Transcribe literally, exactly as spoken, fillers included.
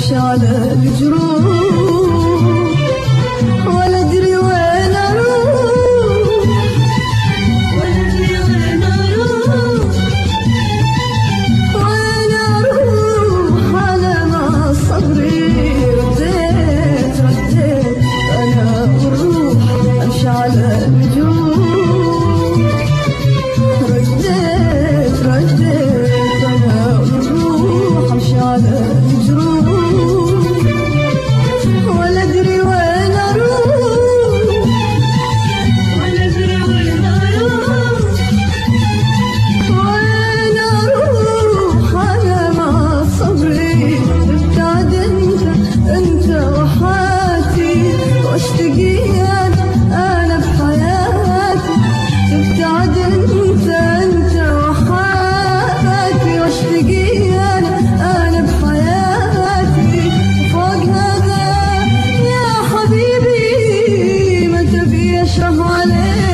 امشي على الجروح ولا ادري وين اروح ولا ادري وين اروح وين اروح على ما صبري رديت رديت انا والروح امشي على الجروح رديت رديت انا والروح امشي على الجروح ولا ادري وين اروح ولا ادري وين اروح وين اروح على ما صبري ابتعد انت انت وحياتي واشتقي انا انا بحياتي ابتعد انت انت وحياتي واشتقي انا انا بحياتي فوق هذا يا حبيبي ما تبي اشرح عليك